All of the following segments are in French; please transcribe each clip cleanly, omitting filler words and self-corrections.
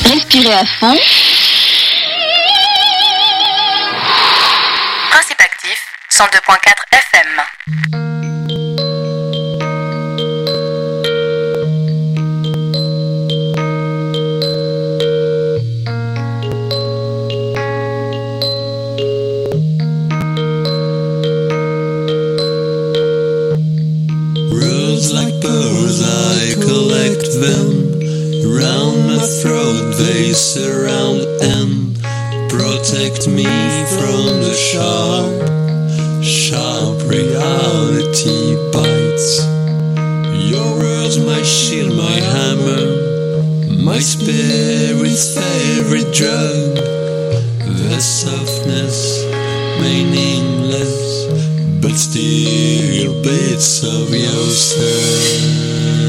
Respirez à fond. Principe actif, 102.4 FM. They surround and protect me from the sharp reality bites. Your words, my shield, my hammer, my spirit's favorite drug. The softness, meaningless, but still bits of yourself.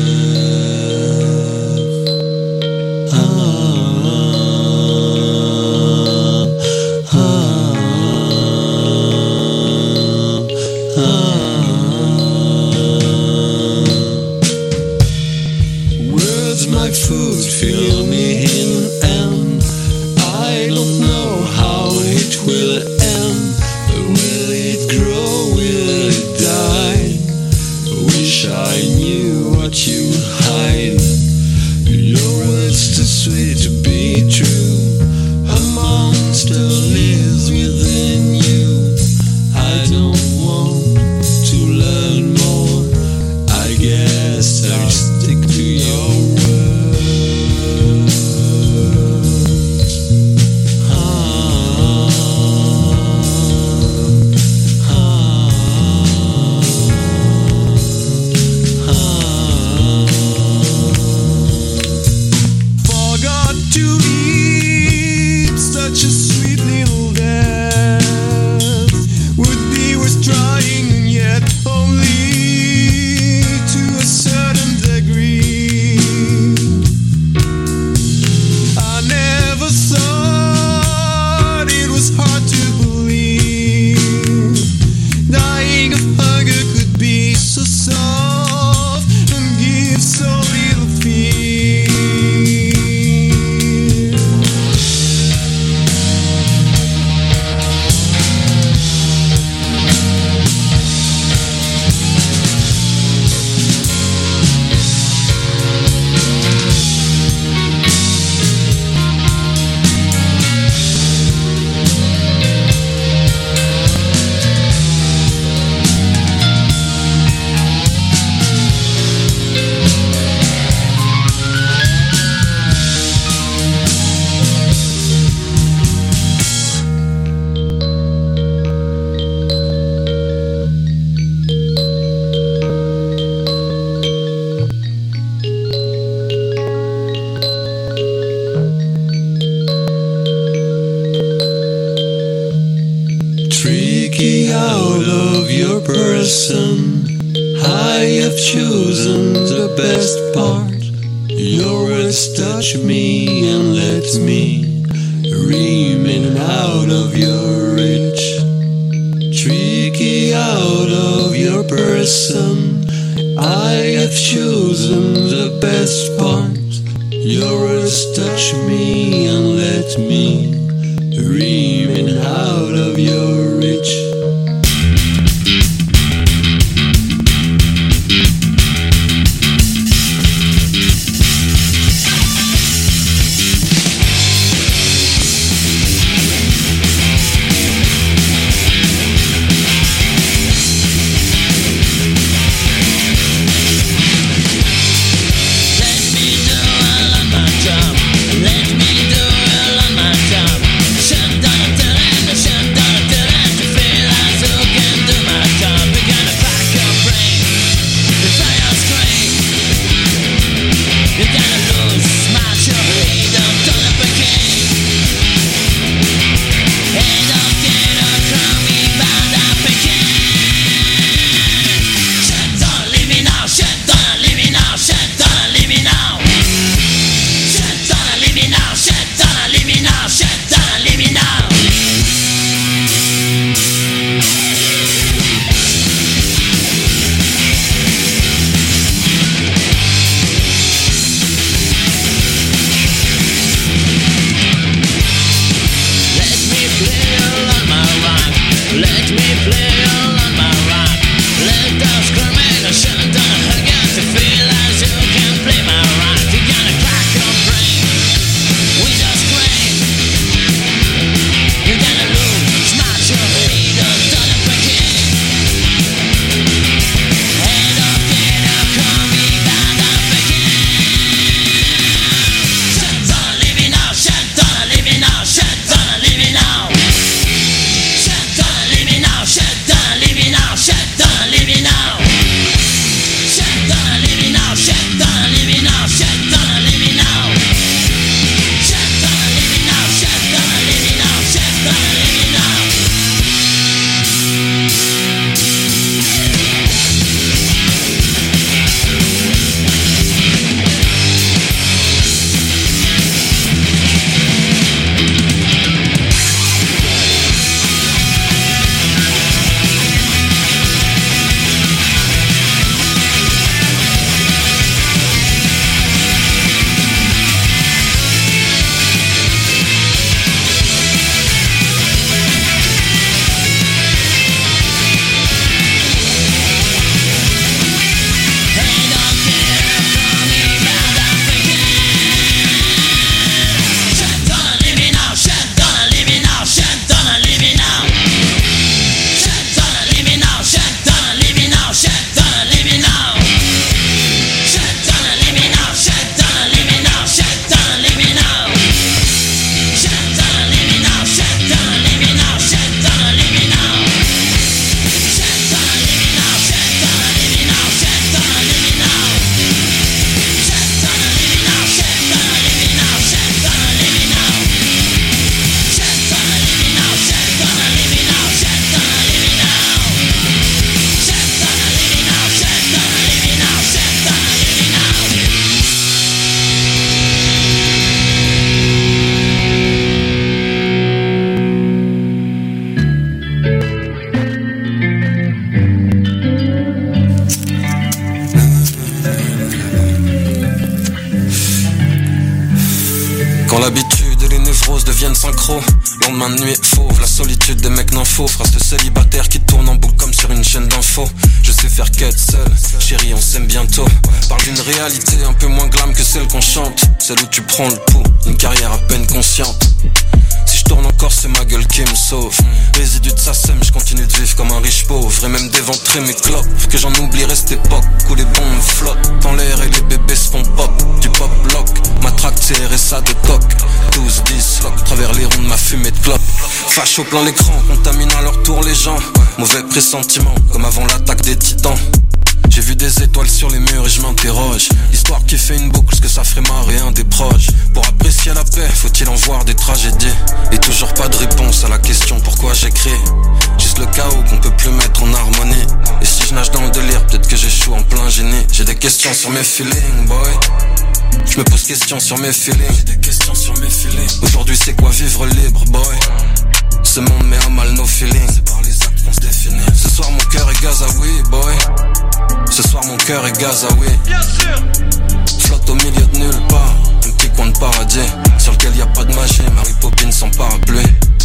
I have chosen the best part. Your words touch me and let me remain out of your reach. Tricky out of your person. I have chosen the best part. Your words touch me and let me remain out of your reach. Let me do it on my job. Shut down, Quand l'habitude et les névroses deviennent synchro, lendemain de nuit fauve, la solitude des mecs d'info, phrase de célibataire qui tourne en boucle comme sur une chaîne d'infos. Je sais faire quête seul, chérie on s'aime bientôt. Parle d'une réalité un peu moins glam que celle qu'on chante, celle où tu prends le pouls, une carrière à peine consciente. Si je tourne encore c'est ma gueule qui me sauve. Résidu de sa sème, je continue de vivre comme un riche pauvre. Et même d'éventrer mes clopes, que j'en oublierai cette époque où les bombes flottent dans l'air et les bébés se font pop. Du pop lock, ma traque c'est RSA de coq. 12-10 lock, travers les ronds de ma fumée de clope. Fâche au plein l'écran, contamine à leur tour les gens. Mauvais pressentiment, comme avant l'attaque des titans. J'ai vu des étoiles sur les murs et je m'interroge. L'histoire qui fait une boucle, ce que ça ferait marrer un des proches. Pour apprécier la paix, faut-il en voir des tragédies? Et toujours pas de réponse à la question pourquoi j'écris. Juste le chaos qu'on peut plus mettre en harmonie. Et si je nage dans le délire, peut-être que j'échoue en plein génie. J'ai des questions sur mes feelings, boy. Je me pose questions sur mes feelings. J'ai des questions sur mes feelings. Aujourd'hui c'est quoi vivre libre, boy? Ce monde met à mal nos feelings. C'est par les actes qu'on se définit. Ce soir mon cœur est Gazaoui, boy. Ce soir mon cœur est Gazaoui. Bien sûr. Flotte au milieu de nulle part, un petit coin de paradis sur lequel y a pas de magie, Mary Poppins sans parapluie.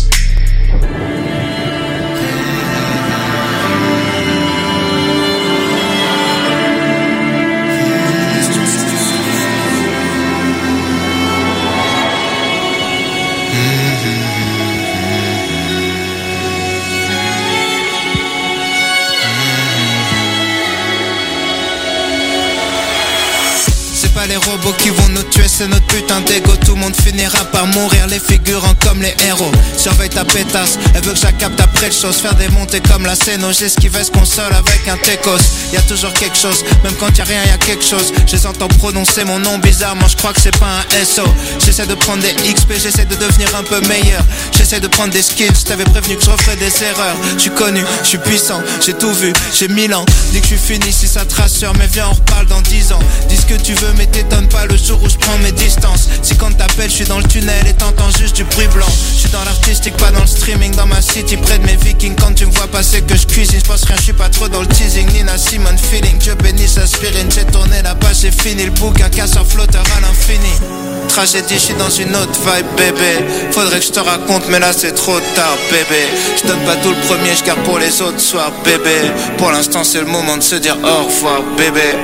Pas les robots qui vont nous tuer, c'est notre putain d'ego. Tout le monde finira par mourir, les figurants comme les héros. Surveille ta pétasse, elle veut que j'accapte après le chose. Faire des montées comme la scène, j'esquive ce console avec un Tecos. Y'a toujours quelque chose, même quand y'a rien y'a quelque chose. Je les entends prononcer mon nom bizarrement, je crois que c'est pas un SO. J'essaie de prendre des XP, j'essaie de devenir un peu meilleur. J'essaie de prendre des skills, je t'avais prévenu que je referais des erreurs. Je suis connu, je suis puissant, j'ai tout vu, j'ai 1000 ans. Dis que je suis fini si ça te rassure, mais viens on reparle dans 10 ans. Dis ce que tu veux mais t'étonne pas le jour où je prends mes distances. Si quand t'appelles je suis dans le tunnel et t'entends juste du bruit blanc. Je suis dans l'artistique, pas dans le streaming. Dans ma city près de mes vikings. Quand tu me vois passer que je cuisine, je pense rien, je suis pas trop dans le teasing. Nina Simone feeling, Dieu bénisse aspirine. J'ai tourné la page, j'ai fini le bouquin, casseur flotteur à l'infini. Tragédie, je suis dans une autre vibe bébé. Faudrait que je te raconte mais là c'est trop tard bébé. Je donne pas tout le premier, je garde pour les autres soirs bébé. Pour l'instant c'est le moment de se dire au revoir bébé.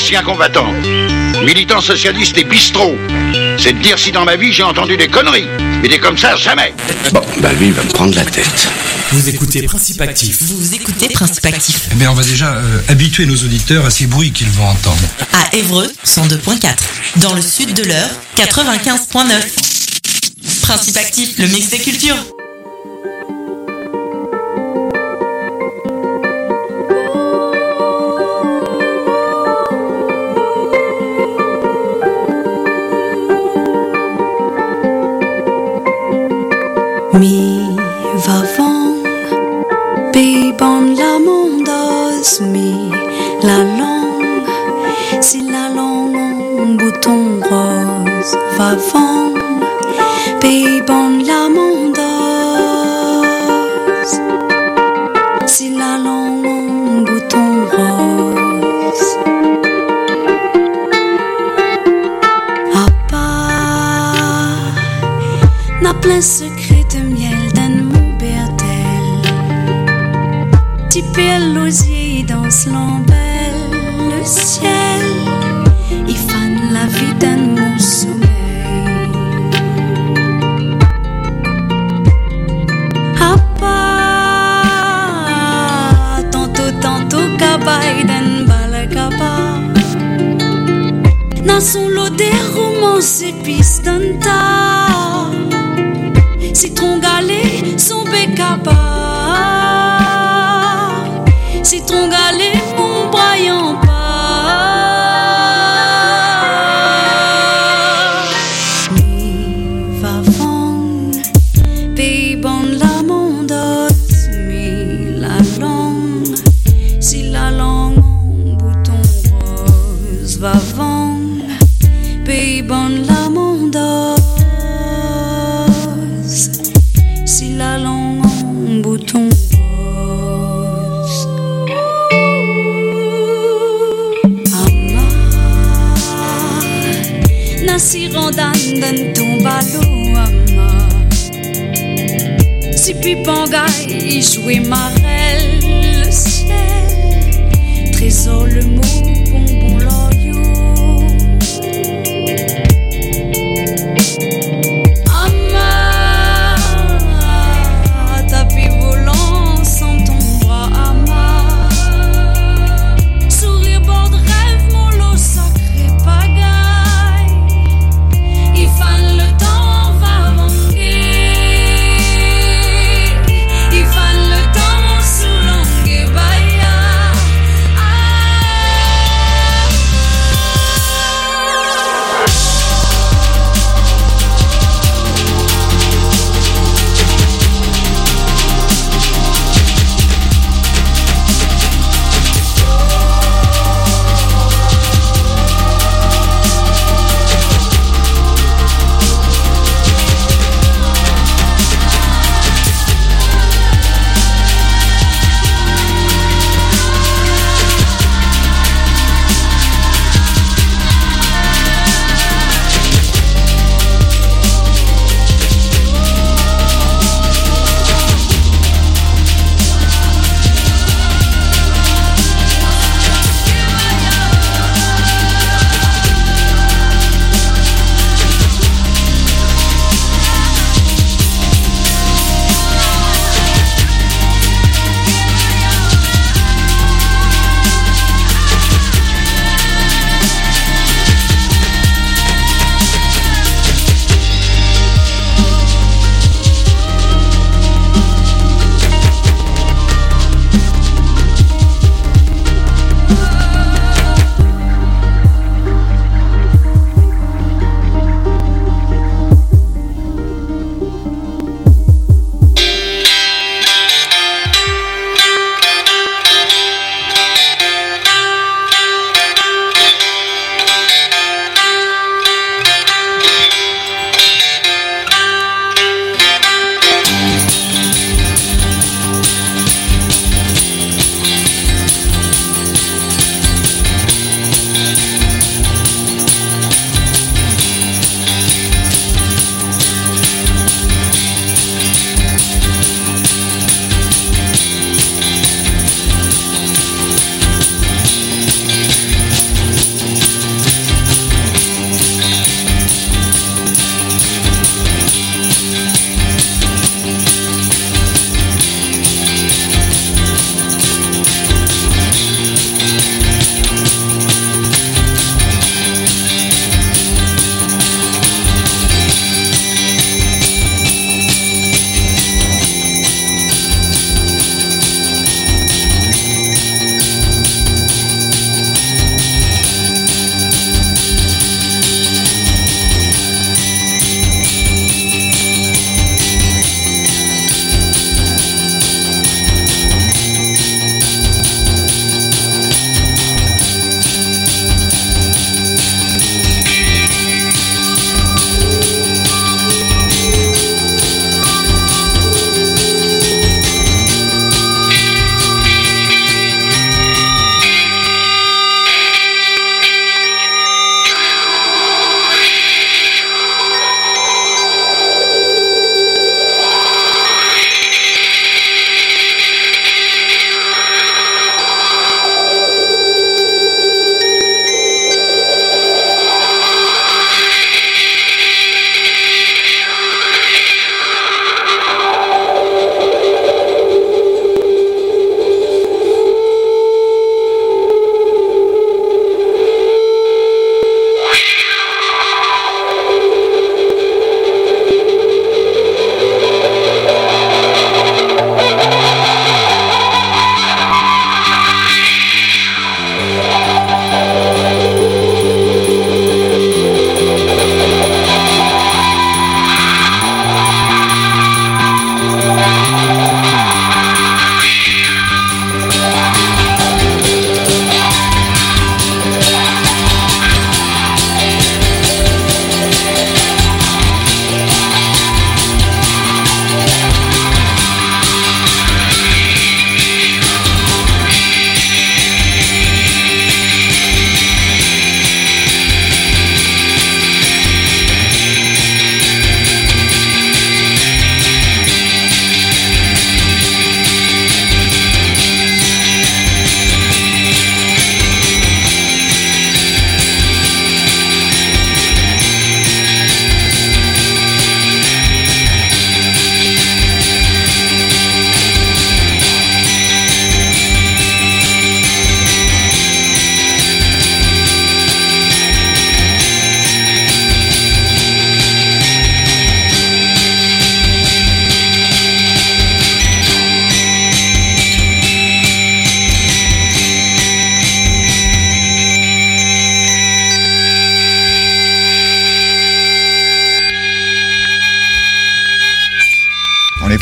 ancien combattant, militant socialiste et bistrot. C'est de dire si dans ma vie j'ai entendu des conneries. Mais des comme ça, jamais. Bon, bah lui, il va me prendre la tête. Vous écoutez Principe Actif. Vous écoutez Principe Actif. Eh bien, on va déjà habituer nos auditeurs à ces bruits qu'ils vont entendre. À Évreux, 102.4. Dans le sud de l'Eure, 95.9. Principe Actif, le mix des cultures. Mi va vong, bibon la mondos, mi la longue, si la longue bouton rose va vong, bibon la mondos, si la longue bouton rose. Appa, n'a plein secret de miel d'un mon bertel. Petit l'osier danse l'embelle le ciel. Il fan la vie d'un mon sommeil. Appa, tantôt cabaye d'un balakaba. Dans son lot des romances épices d'un tas. Citron galé, son bécaba. Citron galé, mon braillant pas. Mi va vong, pays bon la mondos, mi la langue. Si la langue en bouton rose va vong, pays bon la mondos. Si la langue en bouton rose. Ama nasi rondan dan tombalo ama. Si pipangay jouer marelle le ciel. Trésor le mot bonbon l'oyo.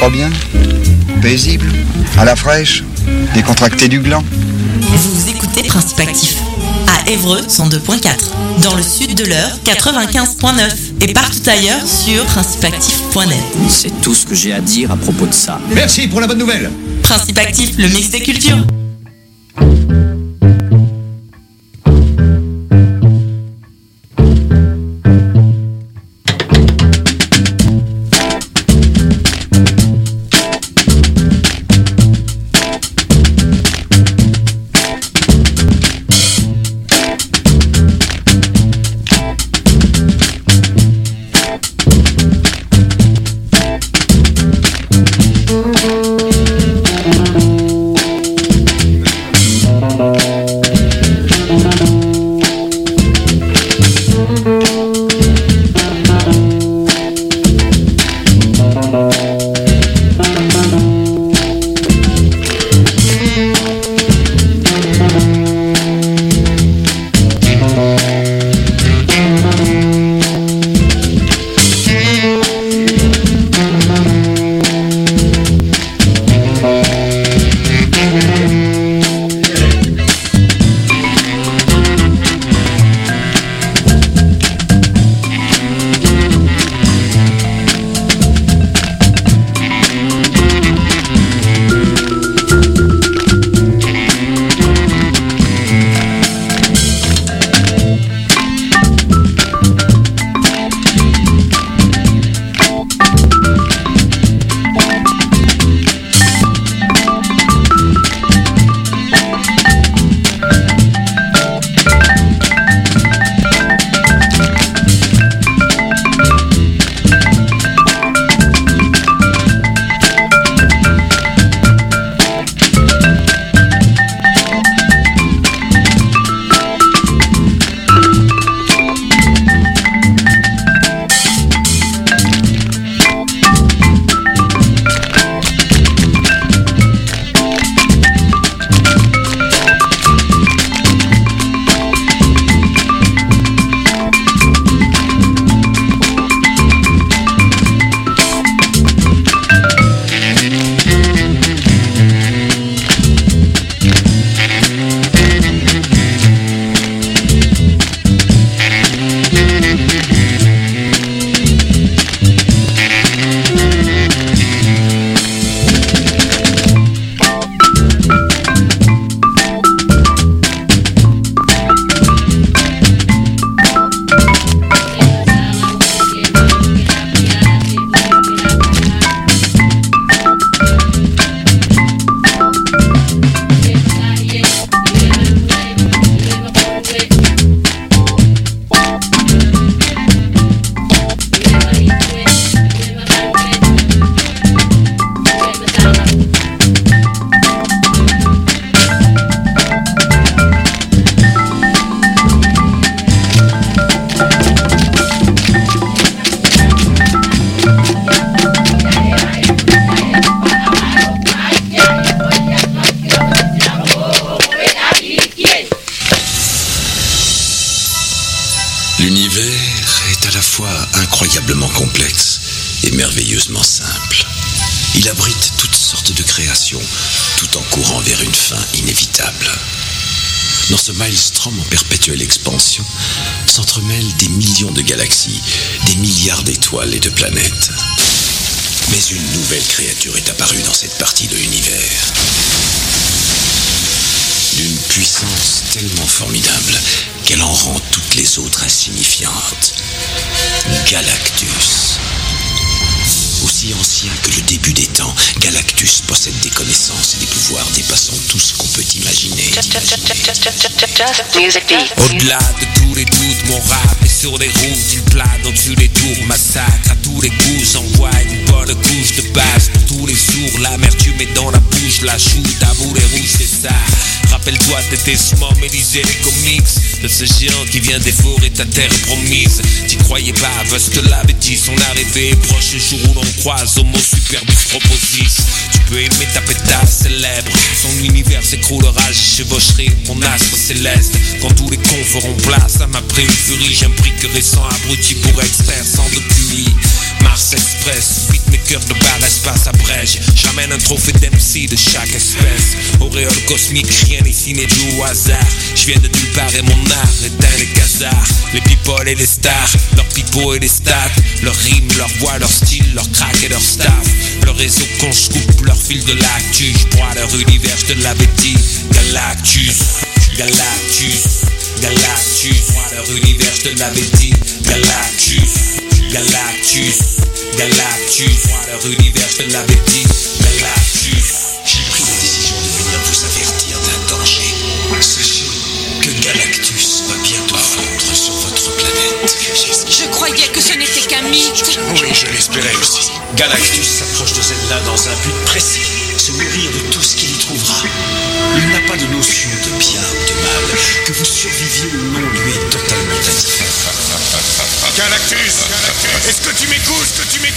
trop bien. Paisible, à la fraîche, décontracté du gland. Vous écoutez Principe Actif à Évreux 102.4, dans le sud de l'Eure 95.9 et partout ailleurs sur principeactif.net. C'est tout ce que j'ai à dire à propos de ça. Merci pour la bonne nouvelle. Principe Actif, le mix des cultures. incroyablement complexe et merveilleusement simple. Il abrite toutes sortes de créations, tout en courant vers une fin inévitable. Dans ce maelstrom en perpétuelle expansion, s'entremêlent des millions de galaxies, des milliards d'étoiles et de planètes. Mais une nouvelle créature est apparue dans cette partie de l'univers. D'une puissance tellement formidable qu'elle en rend toutes les autres insignifiantes. Galactus. Aussi ancien que le début des temps, Galactus possède des connaissances et des pouvoirs dépassant tout ce qu'on peut imaginer. Au-delà de tous les doutes, mon rap est sur les routes. Il plane au-dessus des tours, massacre à tous les coups. J'envoie une bonne couche de base pour tous les sourds. L'amertume est dans la bouche, la shoot, amour et rouge, c'est ça. Rappelle-toi de tes smums et lisez les comics de ce géant qui vient dévorer ta terre promise. T'y croyais pas, Vust te l'avait dit. Son arrivée est proche, le jour où l'on croise, homo superbus proposice. Tu peux aimer ta pétasse célèbre, son l'univers s'écroulera, j'y chevaucherai mon astre céleste. Quand tous les cons feront place à ma préfurie, j'ai un prix que récent abruti pour extraire sans de pluie. Mars Express, beatmaker de bar espace abrège. J'amène un trophée d'MC de chaque espèce. Auréole cosmique, rien ici n'est dû au hasard. J'viens de nulle part et mon art éteint les casards. Les people et les stars, leurs pipeaux et les stats. Leurs rimes, leur voix, leur style, leur crack et leur staff. Leur réseau quand j'coupe leur fil de l'actu. J'broie leur univers, j'te l'avais dit. Galactus, Galactus, Galactus. J'broie leur univers, j'te l'avais dit. Galactus, Galactus, Galactus. J'broie leur univers, j'te l'avais dit. Galactus. J'ai pris la décision de venir vous avertir d'un danger. Sachez que Galactus va bientôt fondre sur votre planète. Je croyais que ce n'était qu'un mythe. Oui, je l'espérais aussi. Galactus s'approche de Zelda dans un but précis, se nourrir de tout ce qu'il y trouvera. Il n'a pas de notion de bien ou de mal. Que vous surviviez ou non lui est totalement indifférent. Galactus, est-ce que tu m'écoutes,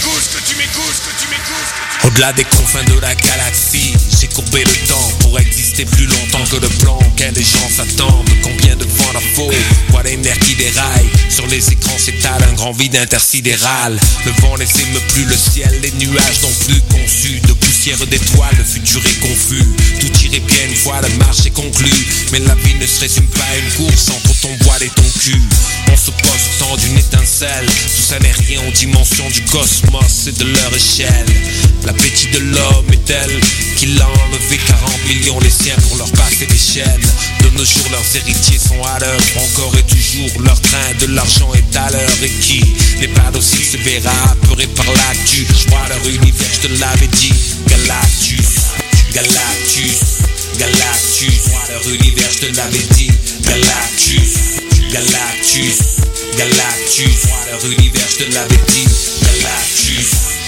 Au-delà des confins de la galaxie, j'ai courbé le temps pour exister plus longtemps que le plan auquel les gens s'attendent. Combien de vent la faut, quoi les nerfs qui déraillent. Sur les écrans s'étale un grand vide intersidéral. Le vent ne s'émeut plus, le ciel, les nuages n'ont plus conçu de poussière d'étoiles, le futur est confus. Tout irait bien une fois la marche est conclue, mais la vie ne se résume pas à une course entre ton voile et ton cul. On se pose au temps d'une étincelle, tout ça n'est rien aux dimensions du cosmos et de leur échelle. L'appétit de l'homme est tel qu'il a enlevé 40 millions les siens pour leur passer des chaînes. De nos jours leurs héritiers sont à l'heure, encore et toujours leur train de l'argent est à l'heure. Et qui n'est pas docile se verra apeuré par l'actu. J'vois leur univers, je te l'avais dit. Galactus, Galactus, Galactus. J'vois leur univers, je te l'avais dit. Galactus, Galactus, Galactus. J'vois leur univers, je te l'avais dit. Galactus.